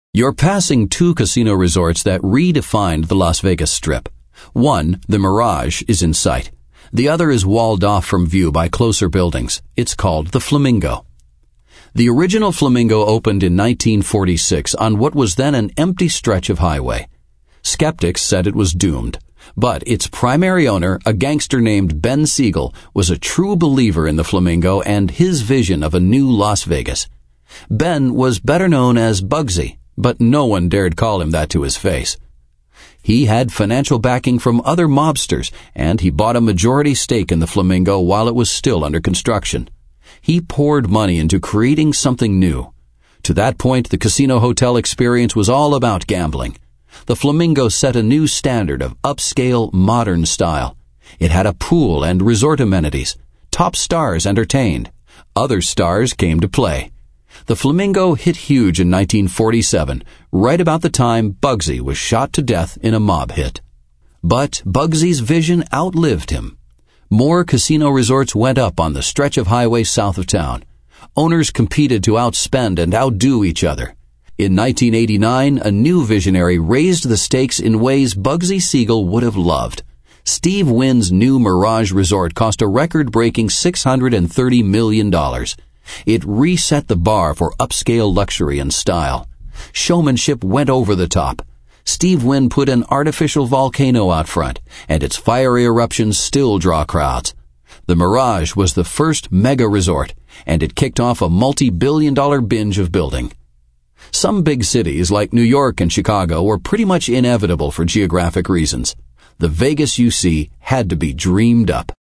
You're passing two casino resorts that redefined the Las Vegas Strip. One, the Mirage, is in sight. The other is walled off from view by closer buildings. It's called the Flamingo. The original Flamingo opened in 1946 on what was then an empty stretch of highway. Skeptics said it was doomed, but its primary owner, a gangster named Ben Siegel, was a true believer in the Flamingo and his vision of a new Las Vegas. Ben was better known as Bugsy, but no one dared call him that to his face. He had financial backing from other mobsters, and he bought a majority stake in the Flamingo while it was still under construction. He poured money into creating something new. To that point, the casino hotel experience was all about gambling. The Flamingo set a new standard of upscale, modern style. It had a pool and resort amenities. Top stars entertained. Other stars came to play. The Flamingo hit huge in 1947, right about the time Bugsy was shot to death in a mob hit. But Bugsy's vision outlived him. More casino resorts went up on the stretch of highway south of town. Owners competed to outspend and outdo each other. In 1989, a new visionary raised the stakes in ways Bugsy Siegel would have loved. Steve Wynn's new Mirage Resort cost a record-breaking $630 million. It reset the bar for upscale luxury and style. Showmanship went over the top. Steve Wynn put an artificial volcano out front, and its fiery eruptions still draw crowds. The Mirage was the first mega resort, and it kicked off a multi-billion-dollar binge of building. Some big cities like New York and Chicago were pretty much inevitable for geographic reasons. The Vegas you see had to be dreamed up.